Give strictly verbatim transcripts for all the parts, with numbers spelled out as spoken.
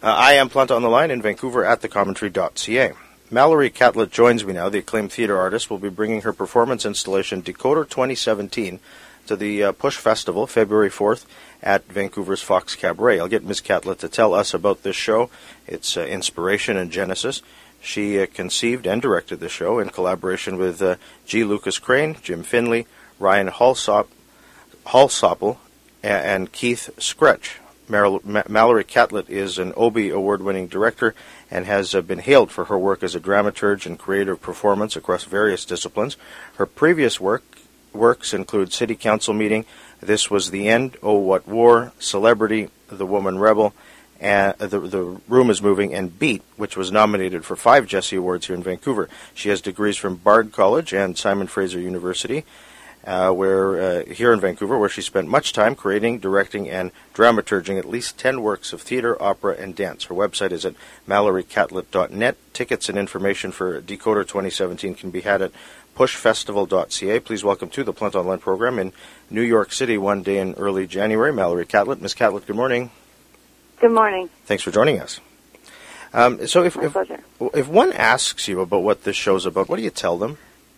Uh, I am Planta on the line in Vancouver at the commentary dot c a. Mallory Catlett joins me now. The acclaimed theatre artist will be bringing her performance installation Decoder twenty seventeen to the uh, Push Festival, February fourth, at Vancouver's Fox Cabaret. I'll get Miz Catlett to tell us about this show, its uh, inspiration and genesis. She uh, conceived and directed the show in collaboration with uh, G. Lucas Crane, Jim Finley, Ryan Halsop, Halsopple, and, and Keith Scretch. Mar- Ma- Mallory Catlett is an Obie Award-winning director and has uh, been hailed for her work as a dramaturge and creative performance across various disciplines. Her previous work works include City Council Meeting, This Was the End, Oh What War, Celebrity, The Woman Rebel, and uh, the, the Room is Moving, and Beat, which was nominated for five Jessie Awards here in Vancouver. She has degrees from Bard College and Simon Fraser University, uh, where uh, here in Vancouver, where she spent much time creating, directing, and dramaturging at least ten works of theater, opera, and dance. Her website is at mallory catlett dot net. Tickets and information for Decoder twenty seventeen can be had at push festival dot c a. Please welcome to the Planta Online program in New York City one day in early January, Mallory Catlett. Miz Catlett, good morning. Good morning. Thanks for joining us. Um, so if, My if pleasure. if one asks you about what this show's about, what do you tell them?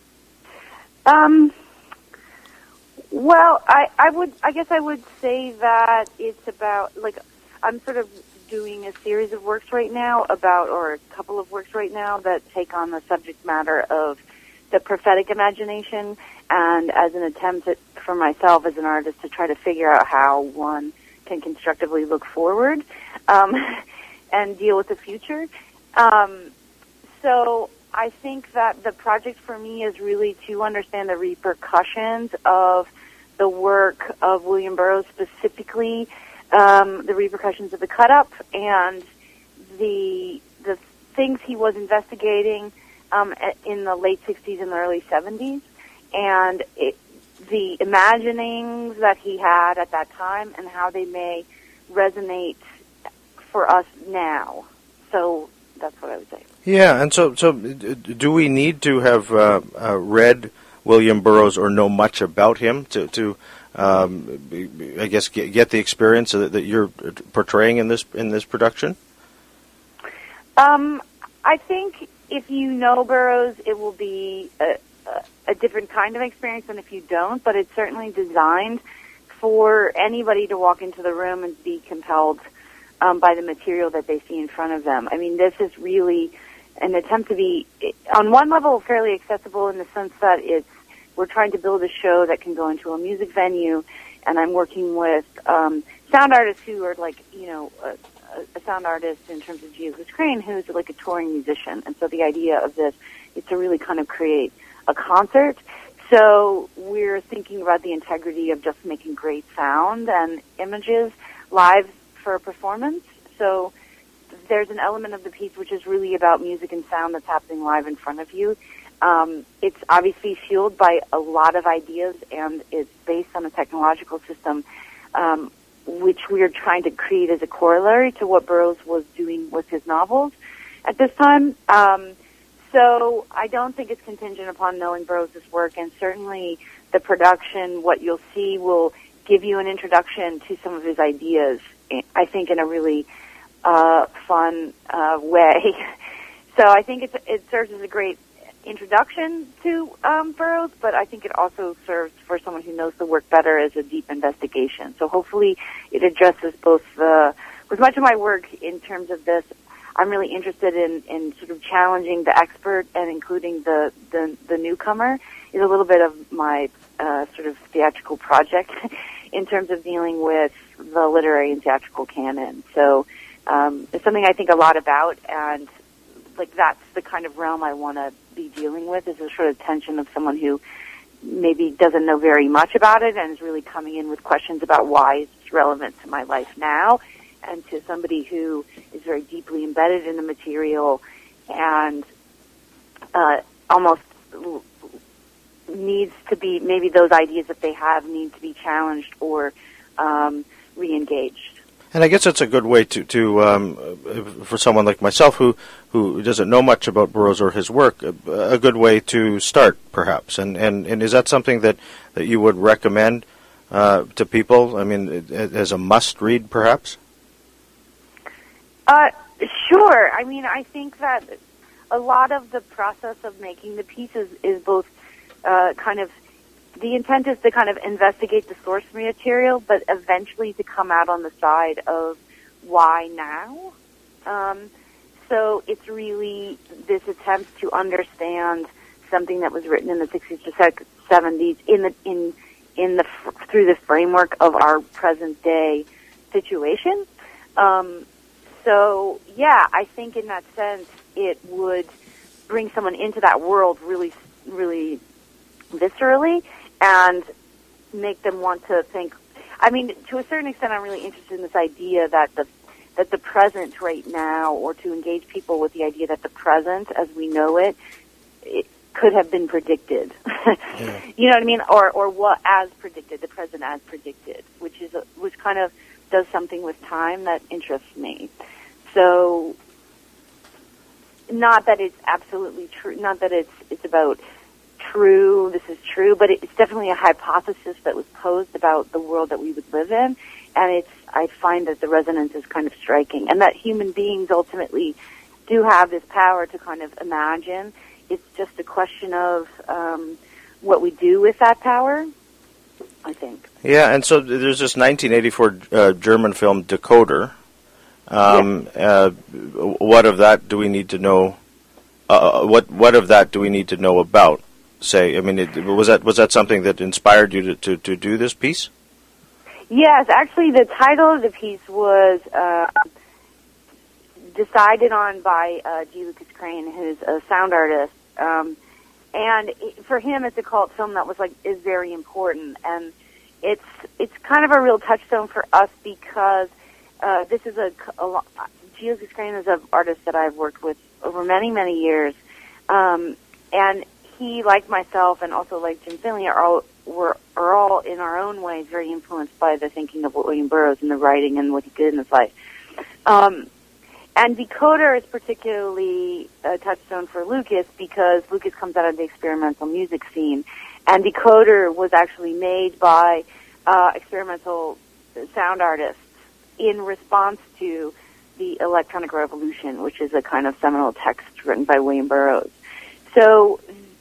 Um, well, I, I would, I guess I would say that it's about, like, I'm sort of doing a series of works right now about, or a couple of works right now that take on the subject matter of the prophetic imagination, and as an attempt at, for myself as an artist to try to figure out how one can constructively look forward um, and deal with the future. Um, so I think that the project for me is really to understand the repercussions of the work of William Burroughs, specifically um, the repercussions of the cut-up and the the things he was investigating um, in the late sixties and the early seventies, and it, the imaginings that he had at that time and how they may resonate for us now. So that's what I would say. Yeah, and so so do we need to have uh, uh, read William Burroughs or know much about him to, to um, I guess, get, get the experience that, that you're portraying in this in this production? Um, I think if you know Burroughs, it will be a, a, a different kind of experience than if you don't, but it's certainly designed for anybody to walk into the room and be compelled um, by the material that they see in front of them. I mean, this is really an attempt to be, on one level, fairly accessible in the sense that it's we're trying to build a show that can go into a music venue, and I'm working with um, sound artists who are like, you know, a, a sound artist in terms of Jesus Crane, who's like a touring musician. And so the idea of this is to really kind of create a concert. So we're thinking about the integrity of just making great sound and images live for a performance. So there's an element of the piece which is really about music and sound that's happening live in front of you. Um, it's obviously fueled by a lot of ideas, and it's based on a technological system um, which we are trying to create as a corollary to what Burroughs was doing with his novels at this time. Um, so I don't think it's contingent upon knowing Burroughs' work, and certainly the production, what you'll see, will give you an introduction to some of his ideas, I think, in a really uh, fun uh, way. So I think it's, it serves as a great introduction to um, Burroughs, but I think it also serves for someone who knows the work better as a deep investigation. So hopefully it addresses both the, with much of my work in terms of this, I'm really interested in, in sort of challenging the expert and including the, the, the newcomer is a little bit of my uh, sort of theatrical project in terms of dealing with the literary and theatrical canon. So um, it's something I think a lot about, and like that's the kind of realm I want to be dealing with, is a sort of tension of someone who maybe doesn't know very much about it and is really coming in with questions about why it's relevant to my life now, and to somebody who is very deeply embedded in the material and uh, almost needs to be, maybe those ideas that they have need to be challenged or um, re-engaged. And I guess it's a good way to, to um, for someone like myself who, who doesn't know much about Burroughs or his work, a, a good way to start, perhaps. And, and, and is that something that, that you would recommend uh, to people? I mean, as a must-read, perhaps? Uh, sure. I mean, I think that a lot of the process of making the piece is, is both uh, kind of, the intent is to kind of investigate the source material, but eventually to come out on the side of why now. Um, so it's really this attempt to understand something that was written in the sixties to seventies in the in in the through the framework of our present day situation. Um, so yeah, I think in that sense it would bring someone into that world really, really viscerally and make them want to think. I mean, to a certain extent, I'm really interested in this idea that the that the present right now, or to engage people with the idea that the present, as we know it, it could have been predicted. Yeah. You know what I mean? Or or what as predicted, the present as predicted, which is a, which kind of does something with time that interests me. So, not that it's absolutely true, not that it's it's about true, this is true, but it's definitely a hypothesis that was posed about the world that we would live in, and it's I find that the resonance is kind of striking, and that human beings ultimately do have this power to kind of imagine. It's just a question of um, what we do with that power, I think. Yeah, and so there's this nineteen eighty-four uh, German film, Decoder. Um, yeah. uh, what of that do we need to know? Uh, what what of that do we need to know about? Say, I mean, it, was that was that something that inspired you to, to, to do this piece? Yes, actually, the title of the piece was uh, decided on by uh, G. Lucas Crane, who's a sound artist, um, and for him, it's a cult film that was like is very important, and it's it's kind of a real touchstone for us because uh, this is a, a G. Lucas Crane is an artist that I've worked with over many many years, um, and he, like myself, and also like Jim Finley, are all were are all in our own ways very influenced by the thinking of William Burroughs and the writing and what he did in his life. Um, and Decoder is particularly a touchstone for Lucas because Lucas comes out of the experimental music scene, and Decoder was actually made by uh, experimental sound artists in response to the Electronic Revolution, which is a kind of seminal text written by William Burroughs. So.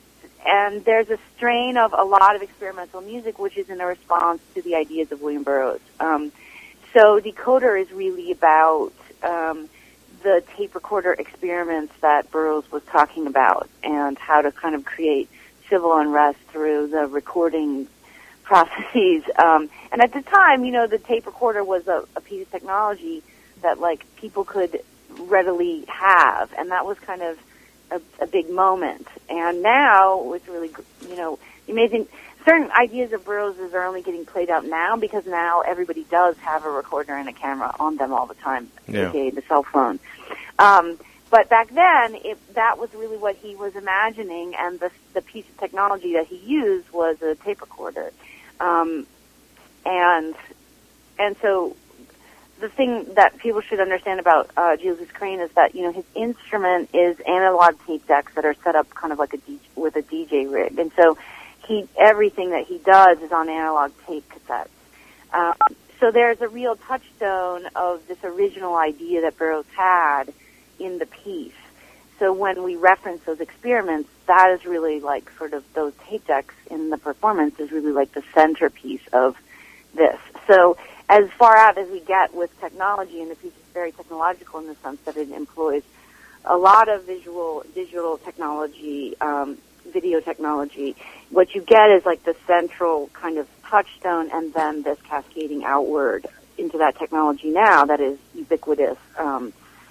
And there's a strain of a lot of experimental music which is in a response to the ideas of William Burroughs. Um, so Decoder is really about um, the tape recorder experiments that Burroughs was talking about and how to kind of create civil unrest through the recording processes. Um, and at the time, you know, the tape recorder was a, a piece of technology that, like, people could readily have, and that was kind of A, a big moment. And now, with really, you know, amazing, certain ideas of Burroughs are only getting played out now because now everybody does have a recorder and a camera on them all the time, yeah. aka the cell phone. Um, but back then, it, that was really what he was imagining, and the, the piece of technology that he used was a tape recorder. Um, and, and so, the thing that people should understand about uh, G. Lucas Crane is that, you know, his instrument is analog tape decks that are set up kind of like a D J, with a D J rig. And so he everything that he does is on analog tape cassettes. Um, so there's a real touchstone of this original idea that Burroughs had in the piece. So when we reference those experiments, that is really like sort of those tape decks in the performance is really like the centerpiece of this. So as far out as we get with technology, and the piece is very technological in the sense that it employs a lot of visual, digital technology, um, video technology, what you get is like the central kind of touchstone and then this cascading outward into that technology now that is ubiquitous. Um,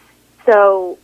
so,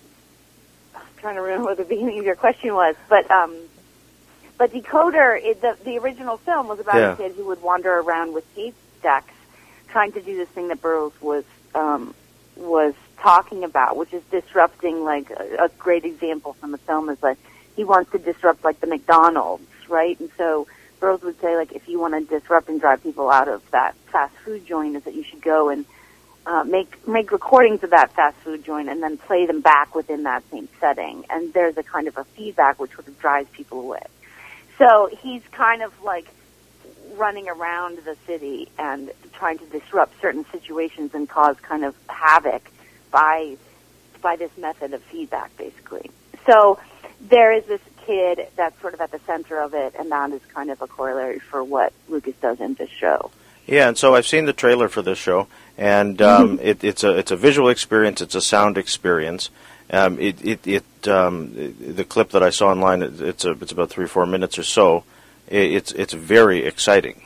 I'm trying to remember what the beginning of your question was, but um, but Decoder, it, the, the original film was about yeah. a kid who would wander around with tape decks trying to do this thing that Burroughs was um, was talking about, which is disrupting, like, a, a great example from the film is that he wants to disrupt, like, the McDonald's, right? And so Burroughs would say, like, if you want to disrupt and drive people out of that fast food joint, is that you should go and uh, make make recordings of that fast food joint and then play them back within that same setting. And there's a kind of a feedback which sort of drives people away. So he's kind of, like, running around the city and trying to disrupt certain situations and cause kind of havoc by by this method of feedback, basically. So there is this kid that's sort of at the center of it, and that is kind of a corollary for what Lucas does in this show. Yeah, and so I've seen the trailer for this show, and um, it, it's a it's a visual experience, it's a sound experience. Um, it it, it um, the clip that I saw online, it, it's a, it's about three four minutes or so. It, it's it's very exciting.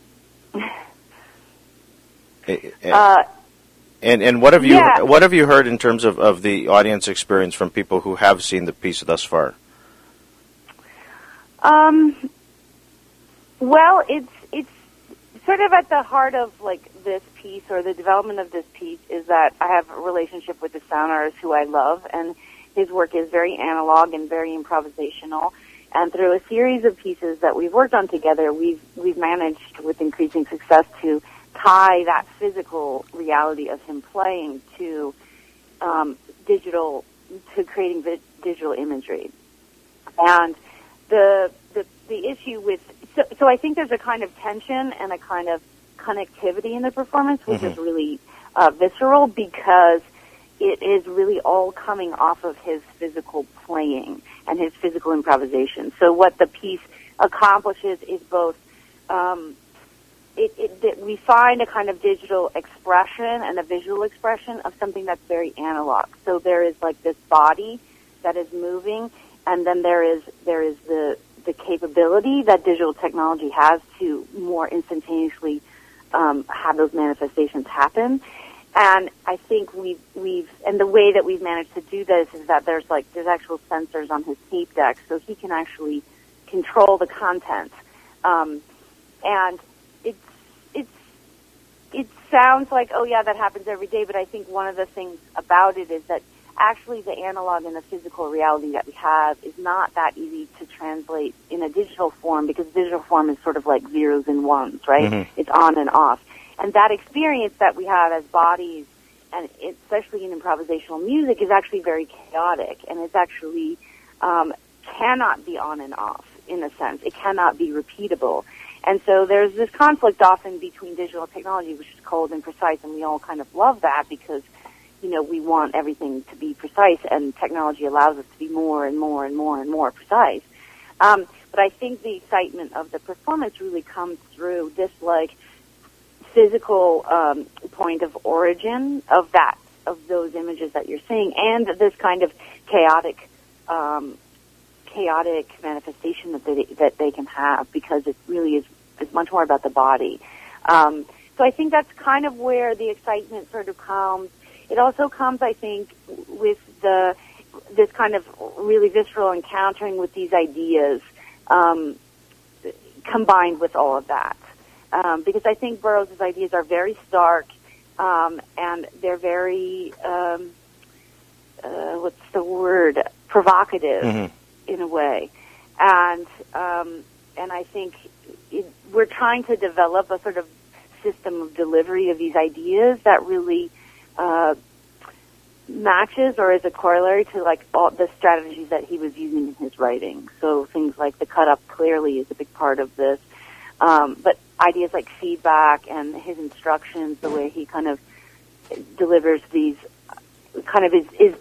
uh, and and what have you yeah. what have you heard in terms of, of the audience experience from people who have seen the piece thus far? Um. Well, it's it's sort of at the heart of like this piece or the development of this piece is that I have a relationship with the sound artist who I love, and his work is very analog and very improvisational. And through a series of pieces that we've worked on together, we've we've managed with increasing success to tie that physical reality of him playing to um, digital, to creating vi- digital imagery. And the the the issue with so, so I think there's a kind of tension and a kind of connectivity in the performance, which mm-hmm. is really uh, visceral because it is really all coming off of his physical playing and his physical improvisation. So what the piece accomplishes is both um, it, it, that we find a kind of digital expression and a visual expression of something that's very analog. So there is like this body that is moving, and then there is there is the the capability that digital technology has to more instantaneously um, have those manifestations happen. And I think we've, we've, and the way that we've managed to do this is that there's like, there's actual sensors on his tape deck, so he can actually control the content. Um, and it's, it's, it sounds like, oh yeah, that happens every day, but I think one of the things about it is that actually the analog and the physical reality that we have is not that easy to translate in a digital form, because digital form is sort of like zeros and ones, right? Mm-hmm. It's on and off. And that experience that we have as bodies, and especially in improvisational music, is actually very chaotic, and it's actually um, cannot be on and off in a sense. It cannot be repeatable. And so there's this conflict often between digital technology, which is cold and precise, and we all kind of love that because, you know, we want everything to be precise, and technology allows us to be more and more and more and more precise. Um, but I think the excitement of the performance really comes through this, like, physical um, point of origin of that, of those images that you're seeing, and this kind of chaotic, um, chaotic manifestation that they that they can have, because it really is is much more about the body. Um, so I think that's kind of where the excitement sort of comes. It also comes, I think, with the this kind of really visceral encountering with these ideas, um, combined with all of that. Um, because I think Burroughs' ideas are very stark, um, and they're very, um, uh, what's the word, provocative mm-hmm. in a way. And um, and I think it, we're trying to develop a sort of system of delivery of these ideas that really uh, matches or is a corollary to like all the strategies that he was using in his writing. So things like the cut up clearly is a big part of this. Um, but ideas like feedback and his instructions, the way he kind of delivers these, kind of is, is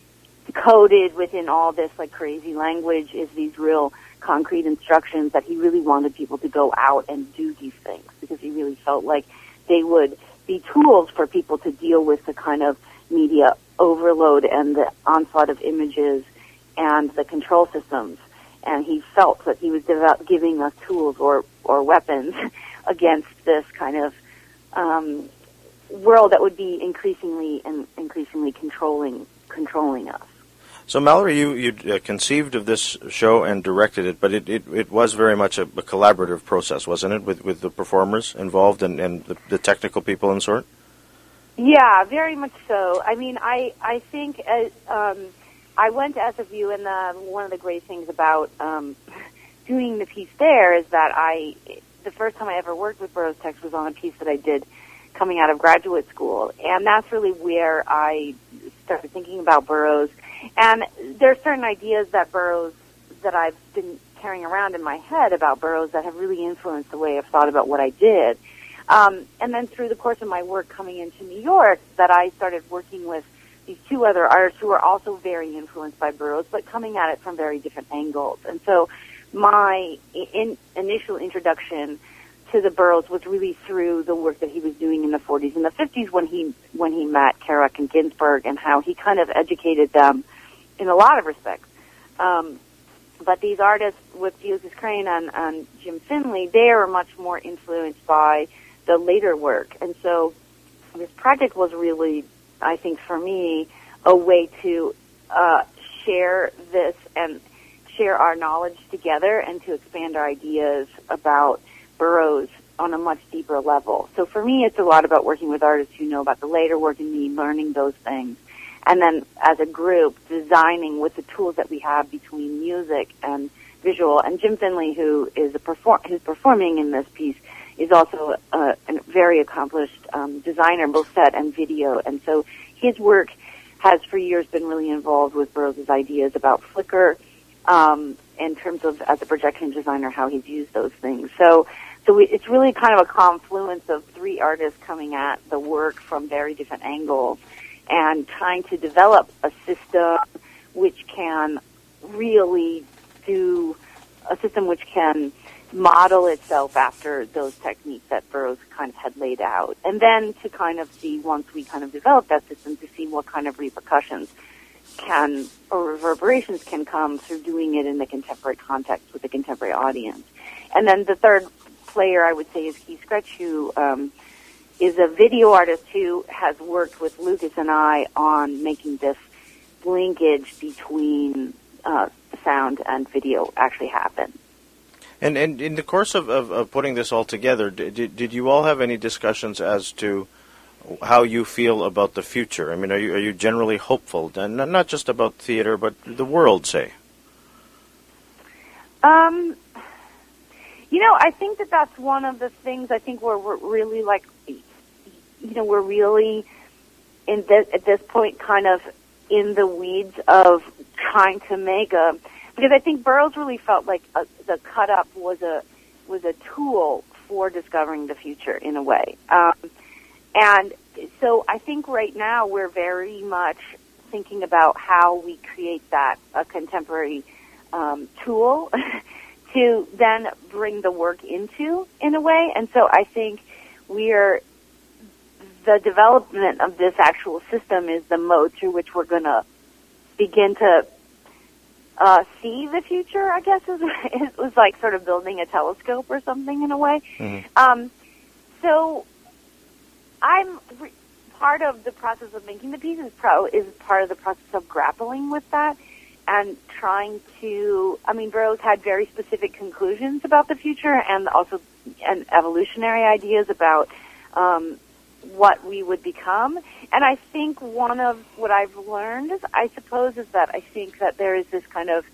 coded within all this like crazy language, is these real concrete instructions that he really wanted people to go out and do these things, because he really felt like they would be tools for people to deal with the kind of media overload and the onslaught of images and the control systems. And he felt that he was develop, giving us tools or, or weapons against this kind of um, world that would be increasingly and increasingly controlling controlling us. So, Mallory, you you uh, conceived of this show and directed it, but it, it, it was very much a, a collaborative process, wasn't it, with, with the performers involved and, and the, the technical people and sort? Yeah, very much so. I mean, I, I think... As, um, I went to S F U, and the, one of the great things about um, doing the piece there is that I, the first time I ever worked with Burroughs text was on a piece that I did coming out of graduate school, and that's really where I started thinking about Burroughs. And there are certain ideas that Burroughs, that I've been carrying around in my head about Burroughs that have really influenced the way I've thought about what I did. Um, and then through the course of my work coming into New York, that I started working with these two other artists who are also very influenced by Burroughs, but coming at it from very different angles. And so my in, initial introduction to the Burroughs was really through the work that he was doing in the forties and the fifties when he when he met Kerouac and Ginsberg, and how he kind of educated them in a lot of respects. Um, but these artists with Ulysses Crane and, and Jim Finley, they are much more influenced by the later work. And so this project was really, I think for me, a way to uh, share this and share our knowledge together and to expand our ideas about Burroughs on a much deeper level. So for me, it's a lot about working with artists who know about the later work and me, learning those things. And then as a group, designing with the tools that we have between music and visual. And Jim Finley, who is a perform- who's performing in this piece, is also a, a very accomplished um, designer, both set and video. And so his work has for years been really involved with Burroughs' ideas about flicker, um, in terms of, as a projection designer, how he's used those things. So, so we, it's really kind of a confluence of three artists coming at the work from very different angles and trying to develop a system which can really do, a system which can model itself after those techniques that Burroughs kind of had laid out. And then to kind of see, once we kind of develop that system, to see what kind of repercussions can, or reverberations can come through doing it in the contemporary context with a contemporary audience. And then the third player, I would say, is Keith Scratch, who um, is a video artist who has worked with Lucas and I on making this linkage between uh, sound and video actually happen. And and in the course of, of, of putting this all together, did, did you all have any discussions as to how you feel about the future? I mean, are you are you generally hopeful, and not just about theater, but the world, say? Um, you know, I think that that's one of the things. I think we're, we're really like, you know, we're really in this, at this point, kind of in the weeds of trying to make a. Because I think Burroughs really felt like a, the cut up was a was a tool for discovering the future in a way. Um, and so I think right now we're very much thinking about how we create that, a contemporary um, tool to then bring the work into in a way. And so I think we're, the development of this actual system is the mode through which we're going to begin to Uh, see the future, I guess, is, it was like sort of building a telescope or something in a way. Mm-hmm. Um, so I'm re- part of the process of making the piece is, pro- is part of the process of grappling with that and trying to, I mean, Burroughs had very specific conclusions about the future and also and evolutionary ideas about um, what we would become. And I think one of what I've learned, is, I suppose, is that I think that there is this kind of,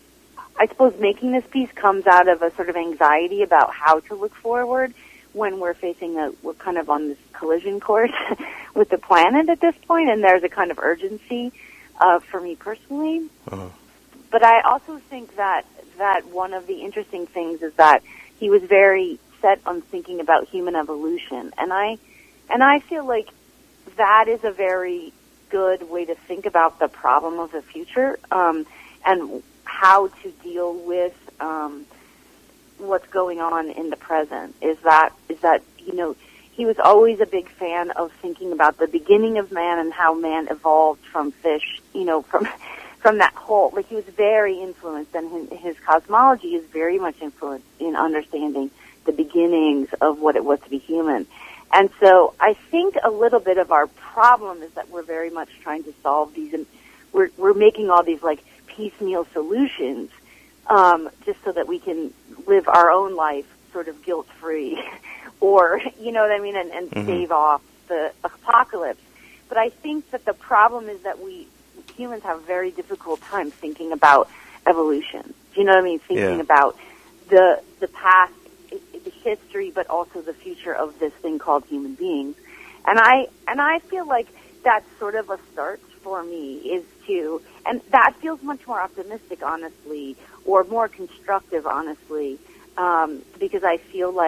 I suppose making this piece comes out of a sort of anxiety about how to look forward when we're facing a, we're kind of on this collision course with the planet at this point, and there's a kind of urgency uh, for me personally. Uh-huh. But I also think that, that one of the interesting things is that he was very set on thinking about human evolution. And I, and I feel like that is a very good way to think about the problem of the future, um, and how to deal with um, what's going on in the present. Is that is that you know he was always a big fan of thinking about the beginning of man and how man evolved from fish. You know, from from that whole, like he was very influenced, and his, his cosmology is very much influenced in understanding the beginnings of what it was to be human. And so I think a little bit of our problem is that we're very much trying to solve these, and we're we're making all these like piecemeal solutions, um, just so that we can live our own life sort of guilt-free, or you know what I mean, and, and mm-hmm. stave off the apocalypse. But I think that the problem is that we humans have a very difficult time thinking about evolution. Do you know what I mean? Thinking yeah. about the the past, the history, but also the future of this thing called human beings. And I and I feel like that's sort of a start for me, is to, and that feels much more optimistic, honestly, or more constructive, honestly, um, because I feel like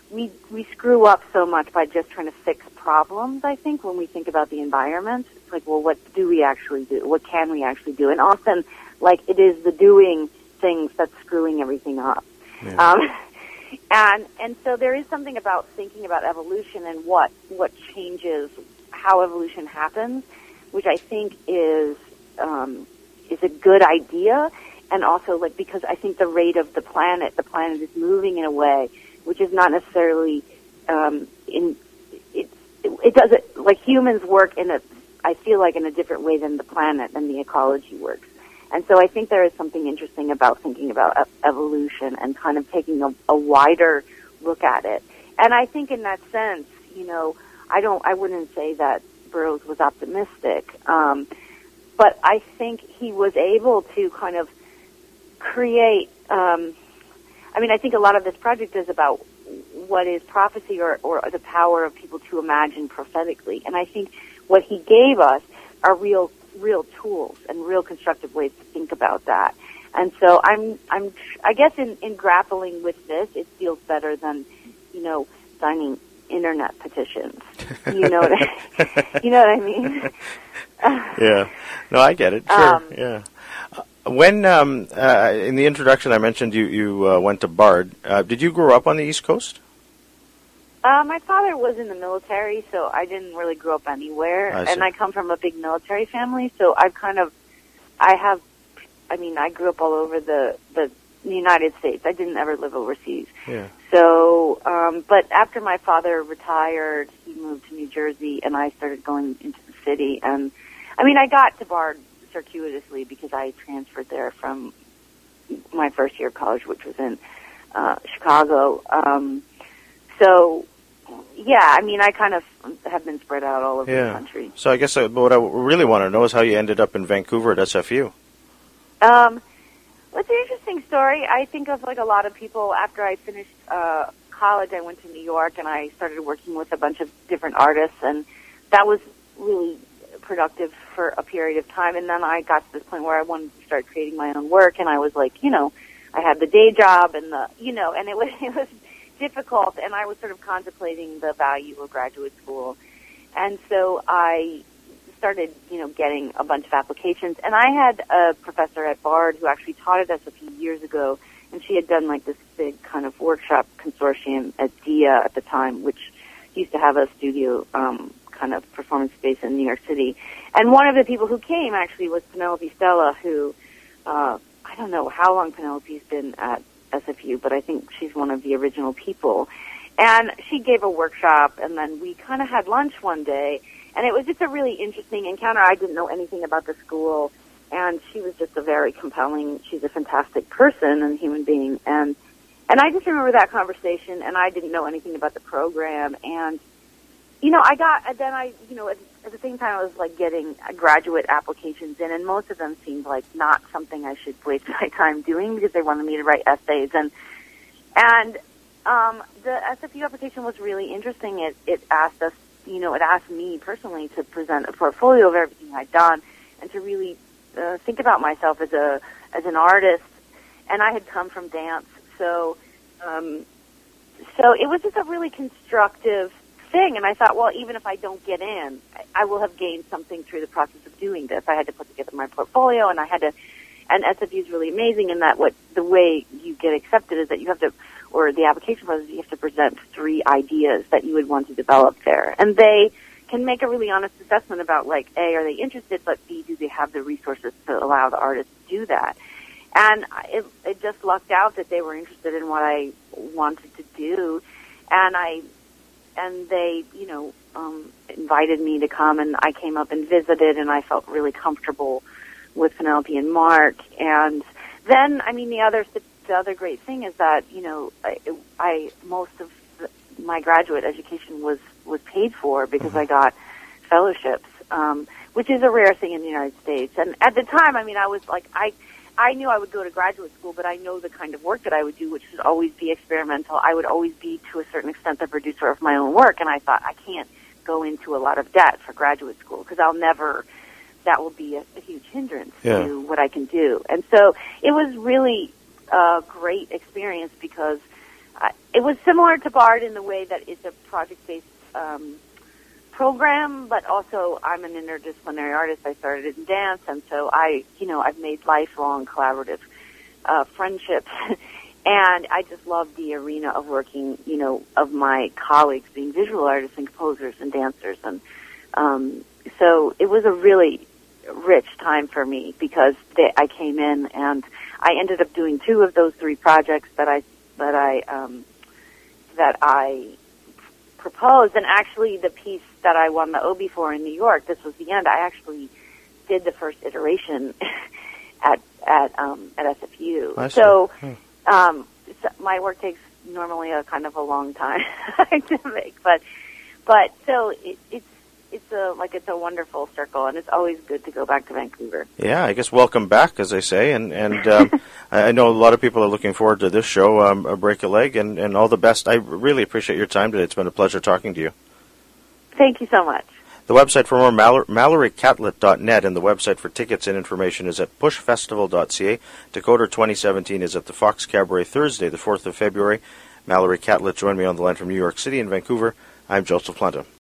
we we screw up so much by just trying to fix problems, I think, when we think about the environment. It's like, well, what do we actually do? What can we actually do? And often, like, it is the doing things that's screwing everything up. Yeah. Um, and and so there is something about thinking about evolution and what what changes, how evolution happens, which I think is um, is a good idea. And also, like, because I think the rate of the planet, the planet is moving in a way which is not necessarily um, in it. It doesn't, like, humans work in a, I feel like, in a different way than the planet and the ecology works. And so I think there is something interesting about thinking about e- evolution and kind of taking a, a wider look at it. And I think in that sense, you know, I don't, I wouldn't say that Burroughs was optimistic, um, but I think he was able to kind of create. Um, I mean, I think a lot of this project is about what is prophecy or, or the power of people to imagine prophetically. And I think what he gave us are real, real tools and real constructive ways to think about that. And so I'm, I'm, I guess in, in grappling with this, it feels better than, you know, signing internet petitions. You know what I, you know what I mean? Yeah. No, I get it. Sure. Um, yeah. When, um, uh, in the introduction, I mentioned you, you uh, went to Bard. Uh, did you grow up on the East Coast? Uh, my father was in the military, so I didn't really grow up anywhere. I and I come from a big military family, so I've kind of, I have, I mean, I grew up all over the, the United States. I didn't ever live overseas. Yeah. So, um, but after my father retired, he moved to New Jersey, and I started going into the city. And, I mean, I got to Bard circuitously because I transferred there from my first year of college, which was in uh, Chicago. Um, so, yeah, I mean, I kind of have been spread out all over yeah. the country. So I guess I, what I really want to know is how you ended up in Vancouver at S F U. Um, well, it's an interesting story. I think of, like, a lot of people. After I finished uh, college, I went to New York, and I started working with a bunch of different artists, and that was really productive for a period of time. And then I got to this point where I wanted to start creating my own work, and I was like, you know, I had the day job and the, you know, and it was it was difficult, and I was sort of contemplating the value of graduate school. And so I started, you know, getting a bunch of applications. And I had a professor at Bard who actually taught at us a few years ago, and she had done, like, this big kind of workshop consortium at D I A at the time, which used to have a studio um kind of performance space in New York City. And one of the people who came actually was Penelope Stella, who, uh, I don't know how long Penelope's been at S F U, but I think she's one of the original people. And she gave a workshop, and then we kind of had lunch one day, and it was just a really interesting encounter. I didn't know anything about the school, and she was just a very compelling, she's a fantastic person and human being. And, and I just remember that conversation, and I didn't know anything about the program, and you know, I got, and then I, you know, at, at the same time I was, like, getting graduate applications in, and most of them seemed like not something I should waste my time doing because they wanted me to write essays. And, and, um, the S F U application was really interesting. It, it asked us, you know, it asked me personally to present a portfolio of everything I'd done and to really uh, think about myself as a, as an artist. And I had come from dance, so, um, so it was just a really constructive thing, and I thought, well, even if I don't get in, I, I will have gained something through the process of doing this. I had to put together my portfolio, and I had to, and S F U is really amazing in that what the way you get accepted is that you have to, or the application process, you have to present three ideas that you would want to develop there, and they can make a really honest assessment about, like, A, are they interested, but B, do they have the resources to allow the artist to do that? And it, it just lucked out that they were interested in what I wanted to do, and I And they, you know, um, invited me to come, and I came up and visited, and I felt really comfortable with Penelope and Mark. And then, I mean, the other the other great thing is that, you know, I, I most of the, my graduate education was was paid for because mm-hmm. I got fellowships, um, which is a rare thing in the United States. And at the time, I mean, I was like, I. I knew I would go to graduate school, but I know the kind of work that I would do, which would always be experimental. I would always be, to a certain extent, the producer of my own work, and I thought, I can't go into a lot of debt for graduate school, because I'll never, that will be a, a huge hindrance yeah. to what I can do. And so it was really a great experience because I, it was similar to BARD in the way that it's a project-based um, program, but also I'm an interdisciplinary artist. I started in dance, and so I, you know, I've made lifelong collaborative uh, friendships. And I just love the arena of working, you know, of my colleagues being visual artists and composers and dancers. And um, so it was a really rich time for me because they, I came in and I ended up doing two of those three projects that I that I um, that I proposed. And actually, the piece that I won the Obie for in New York, this was the end. I actually did the first iteration at at um, at S F U. I see. So. Hmm. Um, so my work takes normally a kind of a long time to make, but but so it, it's it's a like it's a wonderful circle, and it's always good to go back to Vancouver. Yeah, I guess welcome back, as they say, and and um, I know a lot of people are looking forward to this show, um, Break a Leg, and, and all the best. I really appreciate your time today. It's been a pleasure talking to you. Thank you so much. The website for more, Mal- Mallory Catlett dot net, and the website for tickets and information is at push festival dot c a. Decoder twenty seventeen is at the Fox Cabaret Thursday, the fourth of February. Mallory Catlett joined me on the line from New York City and Vancouver. I'm Joseph Planta.